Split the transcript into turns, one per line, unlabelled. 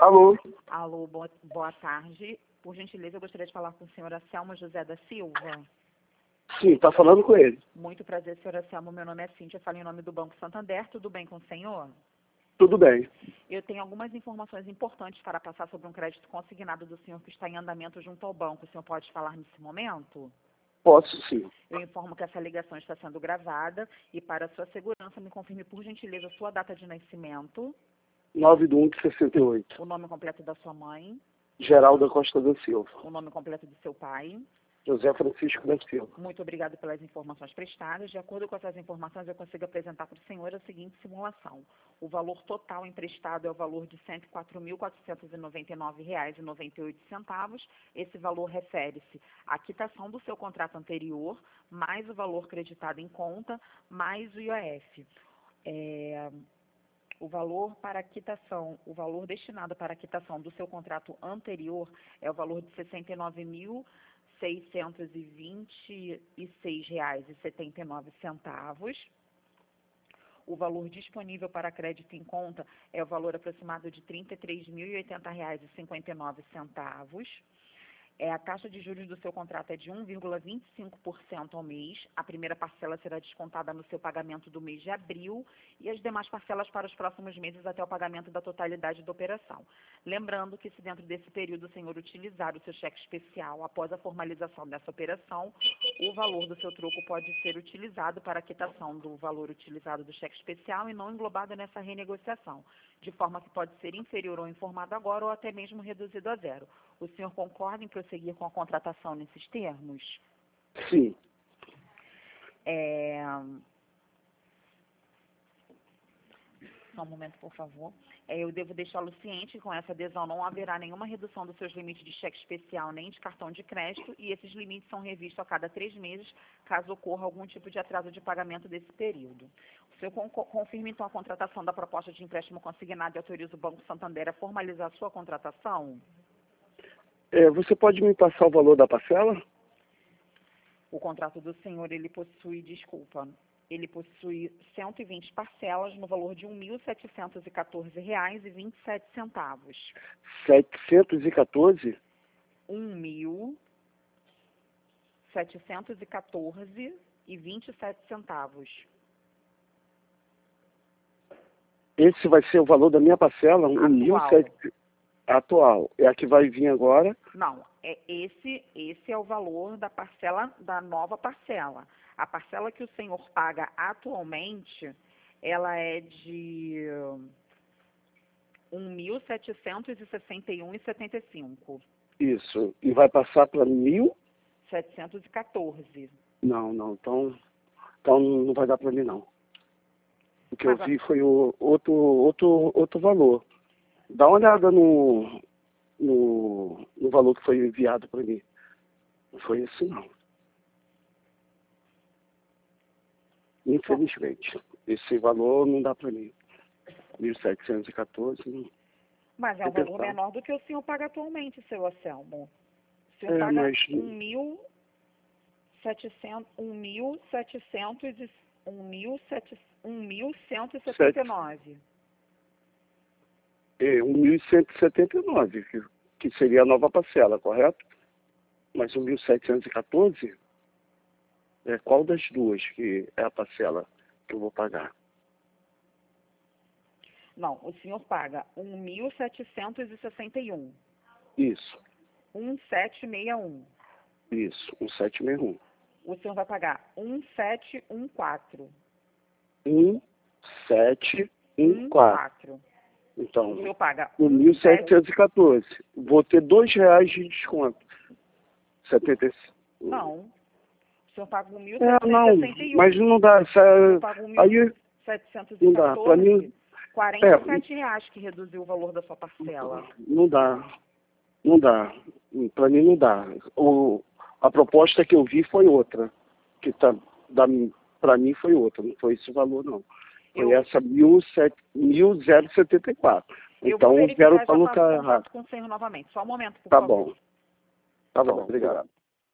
Alô?
Alô, boa tarde. Por gentileza, eu gostaria de falar com o senhor Anselmo José da Silva.
Sim, está falando com ele.
Muito prazer, senhor Anselmo. Meu nome é Cíntia, falo em nome do Banco Santander. Tudo bem com o senhor?
Tudo bem.
Eu tenho algumas informações importantes para passar sobre um crédito consignado do senhor que está em andamento junto ao banco. O senhor pode falar nesse momento?
Posso sim.
Eu informo que essa ligação está sendo gravada e, para sua segurança, me confirme, por gentileza, a sua data de nascimento,
9/1/68.
o nome completo da sua mãe,
Geralda Costa da Silva.
o nome completo do seu pai.
José Francisco da Silva.
Muito obrigada pelas informações prestadas. De acordo com essas informações, eu consigo apresentar para o senhor a seguinte simulação. O valor total emprestado é o valor de R$ 104.499,98. Esse valor refere-se à quitação do seu contrato anterior, mais o valor creditado em conta, mais o IOF. O valor destinado para a quitação do seu contrato anterior é o valor de R$ 69.626,79. O valor disponível para crédito em conta é o valor aproximado de R$ 33.080,59. A taxa de juros do seu contrato é de 1,25% ao mês. A primeira parcela será descontada no seu pagamento do mês de abril e as demais parcelas para os próximos meses até o pagamento da totalidade da operação. Lembrando que, se dentro desse período o senhor utilizar o seu cheque especial após a formalização dessa operação, o valor do seu troco pode ser utilizado para a quitação do valor utilizado do cheque especial e não englobado nessa renegociação, de forma que pode ser inferior ao informado agora ou até mesmo reduzido a zero. O senhor concorda em prosseguir com a contratação nesses termos?
Sim.
Só um momento, por favor. Eu devo deixá-lo ciente que com essa adesão não haverá nenhuma redução dos seus limites de cheque especial nem de cartão de crédito, e esses limites são revistos a cada 3 meses, caso ocorra algum tipo de atraso de pagamento desse período. O senhor confirma, então, a contratação da proposta de empréstimo consignado e autoriza o Banco Santander a formalizar a sua contratação?
Você pode me passar o valor da parcela?
O contrato do senhor, ele possui 120 parcelas no valor de R$ 1.714,27.
714?
R$ 1.714,27.
Esse vai ser o valor da minha parcela? Atual. É a que vai vir agora?
Não, esse é o valor da parcela, da nova parcela. A parcela que o senhor paga atualmente, ela é de R$ 1.761,75.
Isso. E vai passar para
714.
Não. Então não vai dar para mim, não. O que eu vi foi o outro valor. Dá uma olhada no valor que foi enviado para mim. Não foi esse, não. Infelizmente. Esse valor não dá para mim. 1.714.
Mas é um valor menor do que o senhor paga atualmente, seu Anselmo. O senhor paga R$ 1.179.
1.179, que seria a nova parcela, correto? Mas 1.714, qual das duas que é a parcela que eu vou pagar?
Não, o senhor paga 1.761.
Isso.
1.761.
Isso, 1.761.
O senhor vai pagar 1.714.
1.714. Então,
o senhor paga
1.714. Vou ter R$2 de desconto. 75.
Não. O senhor paga 1.761.
Não, mas não dá. Aí
714.
não dá. Para mim,
R$47 que reduziu o valor da sua parcela.
Não dá. Para mim não dá. A proposta que eu vi foi outra. Para mim foi outra. Não foi esse valor, não. Foi essa 1.074. Então, eu quero colocar errado.
Com o senhor novamente. Só um momento, por favor.
Tá bom, obrigado.